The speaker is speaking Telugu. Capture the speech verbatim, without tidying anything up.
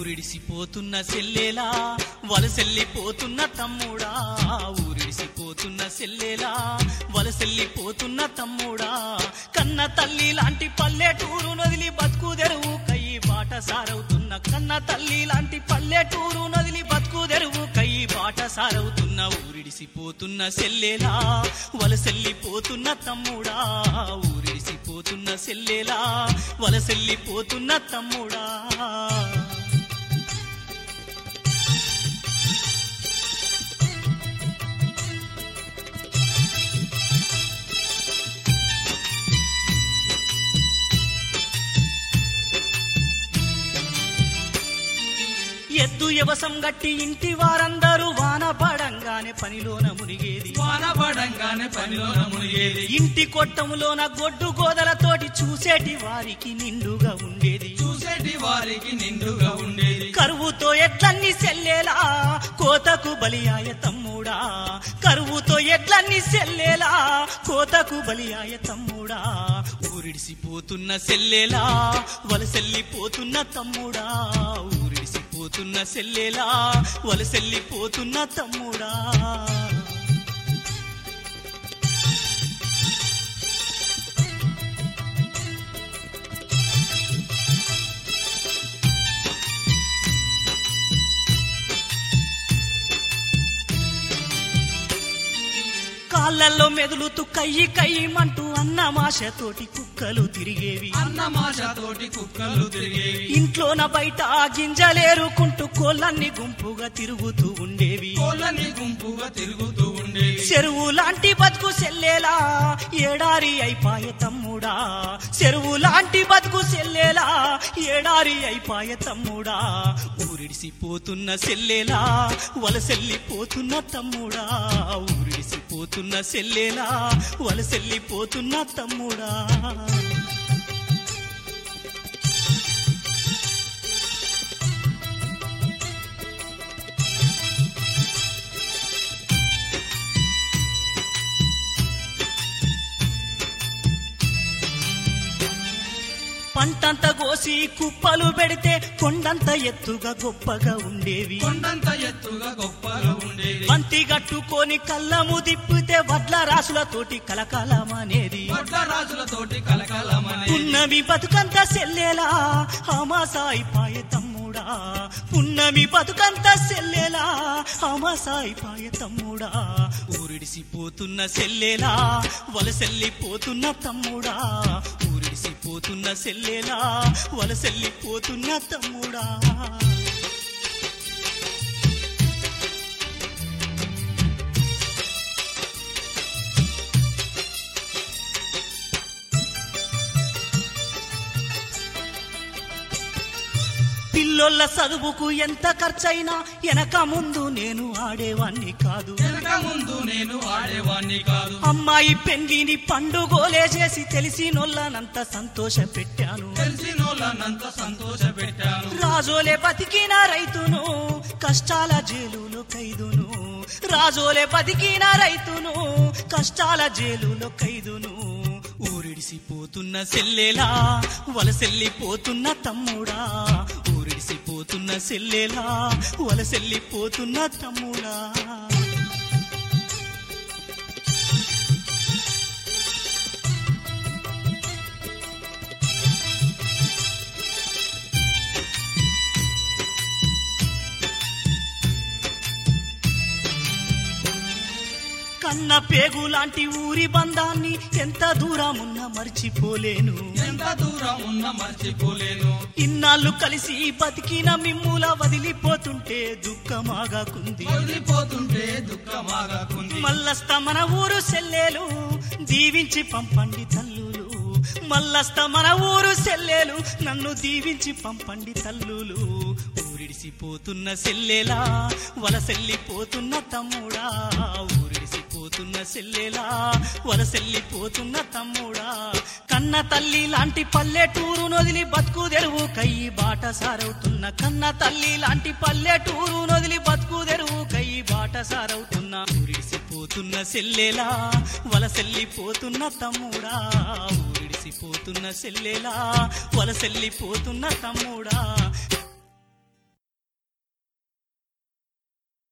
ఊరిడిసిపోతున్న సెల్లేలా వలసెల్లిపోతున్న తమ్ముడా, ఊరిడిసిపోతున్న సెల్లేలా వలసెల్లిపోతున్న తమ్ముడా, కన్న తల్లి లాంటి పల్లెటూరు నదిలి బతుకు తెరువు కయ్యి బాట సారవుతున్న, కన్న తల్లి లాంటి పల్లెటూరు నదిలి బతుకు తెరువు కయ్యి బాట సారవుతున్న, ఊరిడిసిపోతున్న సెల్లేలా వలసెల్లిపోతున్న తమ్ముడా, ఊరిడిసిపోతున్న సెల్లేలా వలసెల్లిపోతున్న తమ్ముడా. ఎద్దు యవసం గట్టి ఇంటి వారందరూ వాన పడంగానే పనిలోన మునిగేది, వాన పడంగానే పనిలోన మునిగేది, ఇంటి కొట్టములోన గొడ్డు గోదలతోటి చూసేటి వారికి నిండుగా ఉండేది, చూసేటి వారికి నిండుగా ఉండేది. కరువుతో ఎడ్లన్నీ సెల్లేలా కోతకు బలియాయ తమ్ముడా, కరువుతో ఎడ్లన్నీ సెల్లేలా కోతకు బలియాయ తమ్ముడా, ఊరిడిసిపోతున్న సెల్లేలా వలసెల్లిపోతున్న తమ్ముడా, ఊరిడిసిపోతున్న సెల్లేలా వలసెల్లిపోతున్న తమ్ముడా. కాళ్ళల్లో మెదులుతూ కయ్యి కయ్యమంటూ అన్నమాషతోటి కుక్కలు తిరిగేవి, అన్నమాషతోటి కుక్కలు తిరిగేవి, ఇంట్లోన బయట గింజలేరుకుంటూ కోళ్ళన్ని గుంపుగా తిరుగుతూ ఉండేవి, కోళ్ళని గుంపుగా తిరుగుతూ ఉండేవి. చెరువు లాంటి బతుకు సెల్లేలా ఏడారి అయిపాయే తమ్ముడా, చెరువు లాంటి బతుకు సెల్లేలా ఏడారి అయిపాయే తమ్ముడా, ఊరిడిసిపోతున్న సెల్లేలా వలసెల్లిపోతున్న తమ్ముడా, ఊరిడిసిపోతున్న సెల్లేలా వలసెల్లిపోతున్న తమ్ముడా. పంటంత కోసి కుప్పలు పెడితే కొండంత ఎత్తుగా గొప్పగా ఉండేవి, కొండంత ఎత్తుగా గొప్పగా ఉండేవి, పంతి గట్టుకొని కళ్ళము దిప్పితే వడ్ల రాసులతోటి కలకాలమనేది, వడ్ల రాజులతోటి కలకాలమనేది. పున్నమి బతుకంత సెల్లేలా అమాసాయిపాయే తమ్ముడా, పున్నమి బతుకంత సెల్లేలా అమాసాయిపాయే తమ్ముడా, ఊరిడిసిపోతున్న సెల్లేలా వలసెల్లిపోతున్న తమ్ముడా, ఊరిడిసిపోతున్న సెల్లేలా వలసెల్లిపోతున్న తమ్ముడా. పిల్లొల్ల చదువుకు ఎంత ఖర్చైనా వెనక ముందు నేను ఆడేవాణ్ణి కాదు, వెనక ముందు నేను ఆడేవాణ్ణి కాదు, అమ్మాయి పెండ్లిని పండుగోలే చేసి తెలిసినోళ్ళనంత సంతోష పెట్టాను, తెలిసినోళ్ళనంత సంతోష పెట్టాను. రాజోలే బతికిన రైతును కష్టాల జైలులో ఖైదును, రాజోలే బతికిన రైతును కష్టాల జైలులో ఖైదును, ఊరిడిసిపోతున్న సెల్లేలా వలసెల్లిపోతున్న తమ్ముడా, ఊరిడిసిపోతున్న సెల్లేలా వలసెల్లిపోతున్న తమ్ముడా. కన్న పేగు లాంటి ఊరి బంధాన్ని ఎంత దూరమున్నా మర్చిపోలేను, ఎంత దూరం ఉన్న మర్చిపోలేను. ఇన్నాళ్ళు కలిసి బతికిన మిమ్ముల వదిలిపోతుంటే దుఃఖమాగాకుంది, వదిలిపోతుంటే దుఃఖమాగాకుంది. మల్లస్త మన ఊరు సెల్లేలు దీవించి పంపండి తల్లులు, మల్లస్త మన ఊరు సెల్లేలు నన్ను దీవించి పంపండి తల్లులు, ఊరిడిసిపోతున్న సెల్లేలా వలసెల్లిపోతున్న తమ్ముడా, ఊరిడిసిపోతున్న సెల్లేలా వలసెల్లిపోతున్న తమ్ముడా, కన్న తల్లి లాంటి పల్లెటూరు నొదిలి బతుకు తెరువు కయ్యి బాట సారవుతున్న, కన్న తల్లి లాంటి పల్లెటూరు నొదిలి బతుకు తెరువు కయ్యి బాట సారవుతున్న, ఊరిడిసిపోతున్న సెల్లేలా వలసెల్లిపోతున్న తమ్ముడా, ఊరిడిసిపోతున్న సెల్లేలా వలసెల్లిపోతున్న తమ్ముడా.